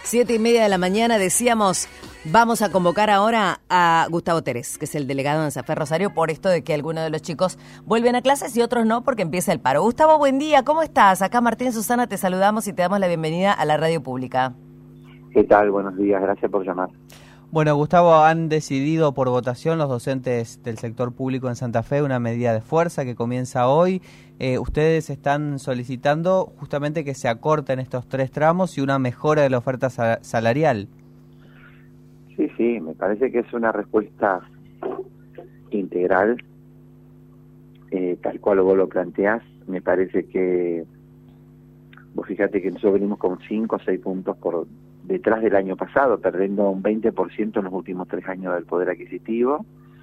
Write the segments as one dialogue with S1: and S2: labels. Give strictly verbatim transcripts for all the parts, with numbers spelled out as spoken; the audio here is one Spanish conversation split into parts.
S1: Siete y media de la mañana decíamos, vamos a convocar ahora a Gustavo Teres, que es el delegado en Safer Rosario, por esto de que algunos de los chicos vuelven a clases y otros no, porque empieza el paro. Gustavo, buen día, ¿cómo estás? Acá Martín, Susana, te saludamos y te damos la bienvenida a la radio pública.
S2: ¿Qué tal? Buenos días, gracias por llamar.
S3: Bueno, Gustavo, han decidido por votación los docentes del sector público en Santa Fe una medida de fuerza que comienza hoy. Eh, ustedes están solicitando justamente que se acorten estos tres tramos y una mejora de la oferta sal- salarial.
S2: Sí, sí, me parece que es una respuesta integral, eh, tal cual vos lo planteás. Me parece que, vos fíjate que nosotros venimos con cinco o seis puntos por detrás del año pasado, perdiendo un veinte por ciento en los últimos tres años del poder adquisitivo,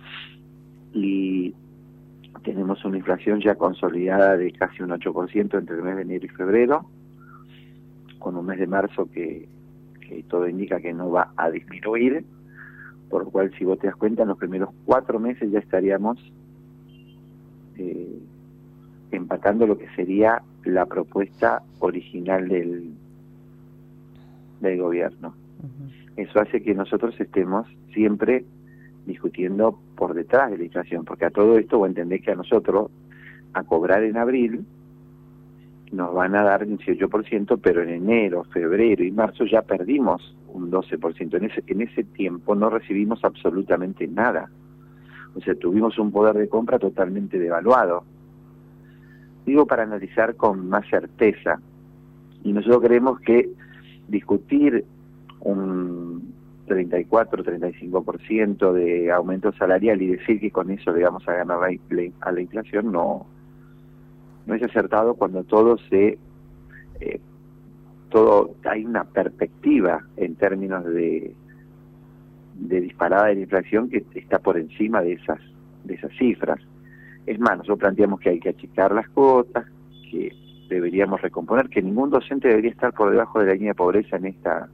S2: y tenemos una inflación ya consolidada de casi un ocho por ciento entre el mes de enero y febrero, con un mes de marzo que, que todo indica que no va a disminuir, por lo cual, si vos te das cuenta, en los primeros cuatro meses ya estaríamos eh, empatando lo que sería la propuesta original del del gobierno. Uh-huh. Eso hace que nosotros estemos siempre discutiendo por detrás de la inflación, porque a todo esto vos entendés que a nosotros, a cobrar en abril, nos van a dar dieciocho por ciento, pero en enero, febrero y marzo ya perdimos un doce por ciento. En ese, en ese tiempo no recibimos absolutamente nada. O sea, tuvimos un poder de compra totalmente devaluado. Digo, para analizar con más certeza. Y nosotros creemos que discutir un treinta y cuatro, treinta y cinco por ciento de aumento salarial y decir que con eso le vamos a ganar a la inflación no, no es acertado cuando todo se eh, todo hay una perspectiva en términos de de disparada de la inflación que está por encima de esas de esas cifras. Es más, nosotros planteamos que hay que achicar las cuotas, que deberíamos recomponer, que ningún docente debería estar por debajo de la línea de pobreza en esta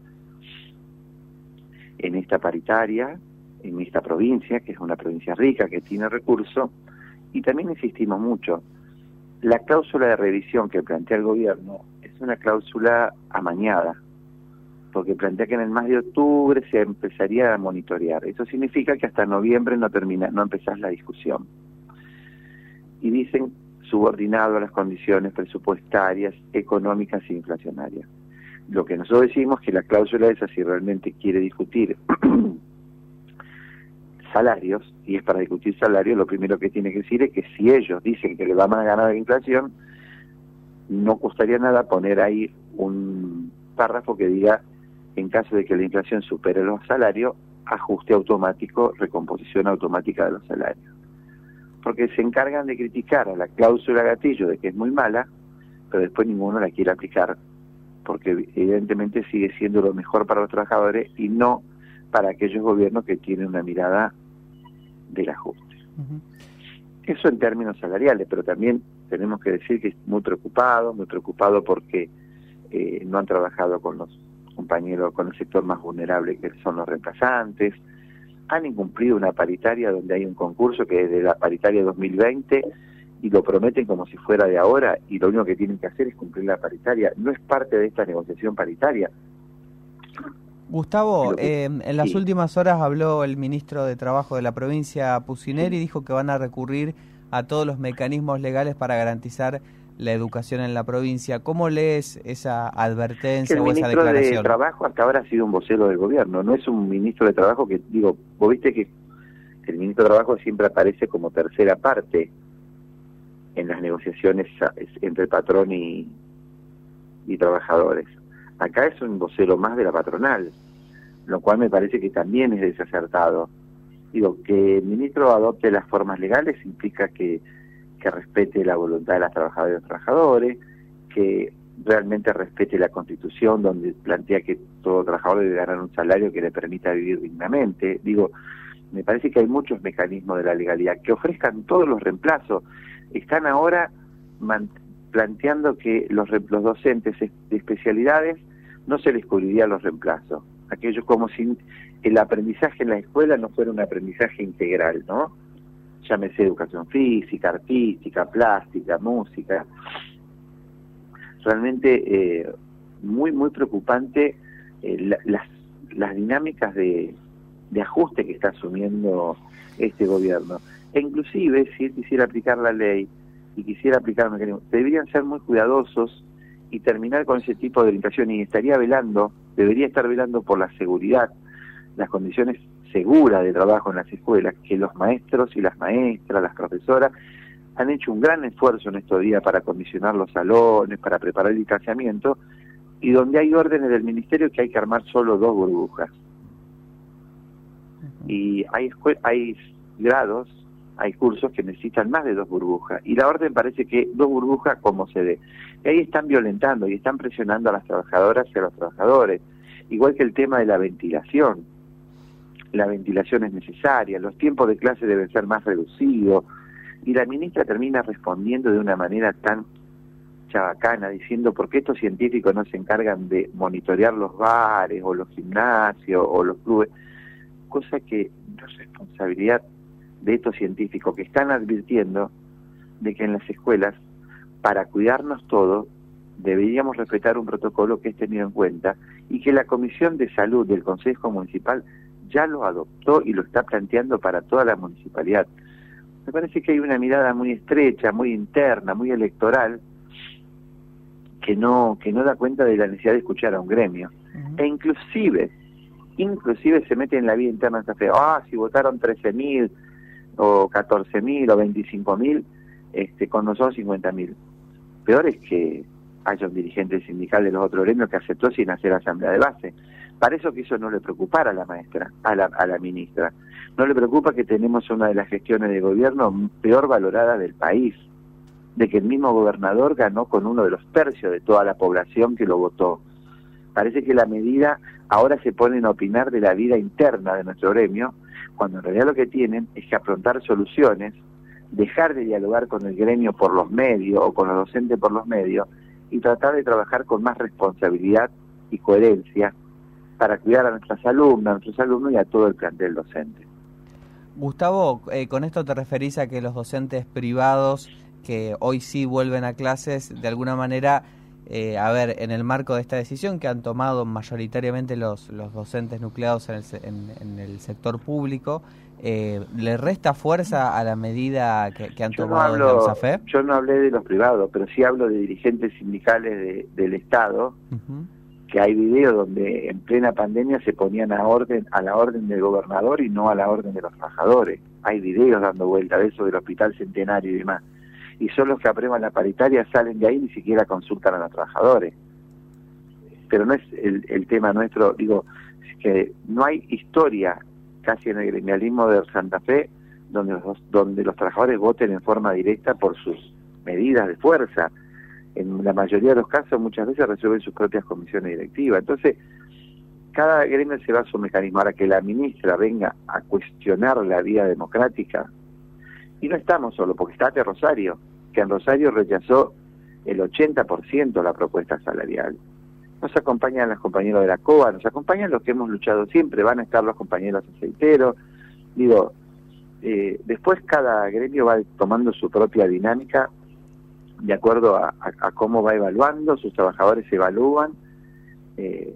S2: en esta paritaria, en esta provincia, que es una provincia rica, que tiene recursos, y también insistimos mucho, la cláusula de revisión que plantea el gobierno es una cláusula amañada, porque plantea que en el mes de octubre se empezaría a monitorear. Eso significa que hasta noviembre no termina, no empezás la discusión. Y dicen subordinado a las condiciones presupuestarias, económicas e inflacionarias. Lo que nosotros decimos es que la cláusula esa, si realmente quiere discutir salarios, y es para discutir salarios, lo primero que tiene que decir es que si ellos dicen que le van a ganar la inflación, no costaría nada poner ahí un párrafo que diga, en caso de que la inflación supere los salarios, ajuste automático, recomposición automática de los salarios. Porque se encargan de criticar a la cláusula gatillo de que es muy mala, pero después ninguno la quiere aplicar, porque evidentemente sigue siendo lo mejor para los trabajadores y no para aquellos gobiernos que tienen una mirada del ajuste. Uh-huh. Eso en términos salariales, pero también tenemos que decir que es muy preocupado, muy preocupado porque eh, no han trabajado con los compañeros, con el sector más vulnerable que son los reemplazantes. Han incumplido una paritaria donde hay un concurso que es de la paritaria dos mil veinte y lo prometen como si fuera de ahora, y lo único que tienen que hacer es cumplir la paritaria. No es parte de esta negociación paritaria.
S3: Gustavo,
S2: que,
S3: eh, en las
S2: sí.
S3: últimas horas habló el ministro de Trabajo de la provincia, Pucineri, y dijo que van a recurrir a todos los mecanismos legales para garantizar la educación en la provincia. ¿Cómo lees esa advertencia o esa declaración?
S2: El ministro de Trabajo hasta ahora ha sido un vocero del gobierno, no es un ministro de Trabajo que, digo, vos viste que el ministro de Trabajo siempre aparece como tercera parte en las negociaciones entre el patrón y, y trabajadores. Acá es un vocero más de la patronal, lo cual me parece que también es desacertado. Digo, que el ministro adopte las formas legales implica que que respete la voluntad de las trabajadoras y los trabajadores, que realmente respete la Constitución, donde plantea que todo trabajador debe ganar un salario que le permita vivir dignamente. Digo, me parece que hay muchos mecanismos de la legalidad que ofrezcan todos los reemplazos. Están ahora planteando que los, los docentes de especialidades no se les cubriría los reemplazos. Aquellos como si el aprendizaje en la escuela no fuera un aprendizaje integral, ¿no? Llámese educación física, artística, plástica, música. Realmente eh, muy, muy preocupante eh, la, las, las dinámicas de, de ajuste que está asumiendo este gobierno. E inclusive, si él quisiera aplicar la ley y quisiera aplicar el mecanismo, deberían ser muy cuidadosos y terminar con ese tipo de orientación, y estaría velando, debería estar velando por la seguridad, las condiciones seguras de trabajo en las escuelas, que los maestros y las maestras, las profesoras, han hecho un gran esfuerzo en estos días para acondicionar los salones, para preparar el distanciamiento, y donde hay órdenes del ministerio que hay que armar solo dos burbujas. Y hay, hay grados, hay cursos que necesitan más de dos burbujas, y la orden parece que dos burbujas como se dé. Y ahí están violentando y están presionando a las trabajadoras y a los trabajadores, igual que el tema de la ventilación. La ventilación es necesaria, los tiempos de clase deben ser más reducidos, y la ministra termina respondiendo de una manera tan chabacana, diciendo por qué estos científicos no se encargan de monitorear los bares o los gimnasios o los clubes, cosa que no es responsabilidad de estos científicos que están advirtiendo de que en las escuelas, para cuidarnos todos, deberíamos respetar un protocolo que es tenido en cuenta, y que la Comisión de Salud del Consejo Municipal ya lo adoptó y lo está planteando para toda la municipalidad. Me parece que hay una mirada muy estrecha, muy interna, muy electoral, que no que no da cuenta de la necesidad de escuchar a un gremio. Uh-huh. E inclusive, inclusive se mete en la vida interna de Santa Fe. Ah, si votaron trece mil, o catorce mil, o veinticinco mil, este, con nosotros cincuenta mil. Peor es que haya un dirigente sindical de los otros gremios que aceptó sin hacer asamblea de base. Para eso que eso no le preocupara a la maestra, a la, a la ministra. No le preocupa que tenemos una de las gestiones de gobierno peor valorada del país, de que el mismo gobernador ganó con uno de los tercios de toda la población que lo votó. Parece que la medida ahora se ponen a opinar de la vida interna de nuestro gremio, cuando en realidad lo que tienen es que afrontar soluciones, dejar de dialogar con el gremio por los medios o con los docentes por los medios, y tratar de trabajar con más responsabilidad y coherencia para cuidar a nuestras alumnas, a nuestros alumnos y a todo el plantel docente.
S3: Gustavo, eh, con esto te referís a que los docentes privados que hoy sí vuelven a clases, de alguna manera, eh, a ver, en el marco de esta decisión que han tomado mayoritariamente los, los docentes nucleados en el, en, en el sector público, eh, ¿le resta fuerza a la medida que, que han yo tomado
S2: no hablo,
S3: en AMSAFE?
S2: Yo no hablé de los privados, pero sí hablo de dirigentes sindicales de, del Estado, uh-huh. que hay videos donde en plena pandemia se ponían a orden a la orden del gobernador y no a la orden de los trabajadores. Hay videos dando vuelta de eso del Hospital Centenario y demás. Y son los que aprueban la paritaria, salen de ahí y ni siquiera consultan a los trabajadores. Pero no es el, el tema nuestro, digo, es que no hay historia casi en el gremialismo de Santa Fe donde los, donde los trabajadores voten en forma directa por sus medidas de fuerza. En la mayoría de los casos muchas veces resuelven sus propias comisiones directivas. Entonces, cada gremio se va a su mecanismo. Ahora que la ministra venga a cuestionar la vía democrática, y no estamos solo, porque está de Rosario, que en Rosario rechazó el ochenta por ciento la propuesta salarial. Nos acompañan los compañeros de la COA, nos acompañan los que hemos luchado siempre, van a estar los compañeros aceiteros. Digo, eh, después cada gremio va tomando su propia dinámica de acuerdo a, a, a cómo va evaluando, sus trabajadores se evalúan eh,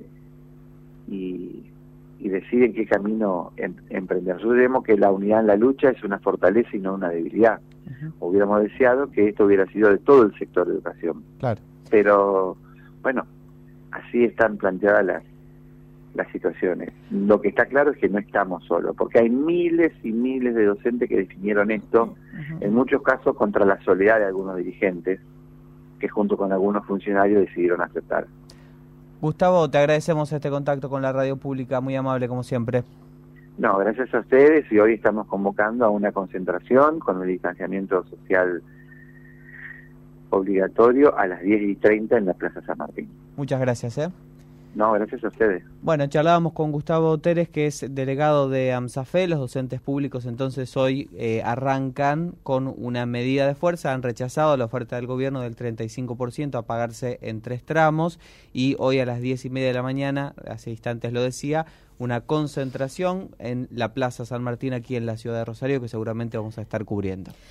S2: y, y deciden qué camino em, emprender. Nosotros vemos que la unidad en la lucha es una fortaleza y no una debilidad. Uh-huh. Hubiéramos deseado que esto hubiera sido de todo el sector de educación.
S3: Claro.
S2: Pero, bueno, así están planteadas las, las situaciones. Lo que está claro es que no estamos solos, porque hay miles y miles de docentes que definieron esto, uh-huh. en muchos casos contra la soledad de algunos dirigentes, que junto con algunos funcionarios decidieron aceptar.
S3: Gustavo, te agradecemos este contacto con la radio pública, muy amable como siempre.
S2: No, gracias a ustedes, y hoy estamos convocando a una concentración con el distanciamiento social obligatorio a las diez y treinta en la Plaza San Martín.
S3: Muchas gracias, ¿eh?
S2: No, gracias a ustedes.
S3: Bueno, charlábamos con Gustavo Teres, que es delegado de AMSAFE. Los docentes públicos entonces hoy eh, arrancan con una medida de fuerza, han rechazado la oferta del gobierno del treinta y cinco por ciento a pagarse en tres tramos, y hoy a las diez y media de la mañana, hace instantes lo decía, una concentración en la Plaza San Martín aquí en la ciudad de Rosario, que seguramente vamos a estar cubriendo.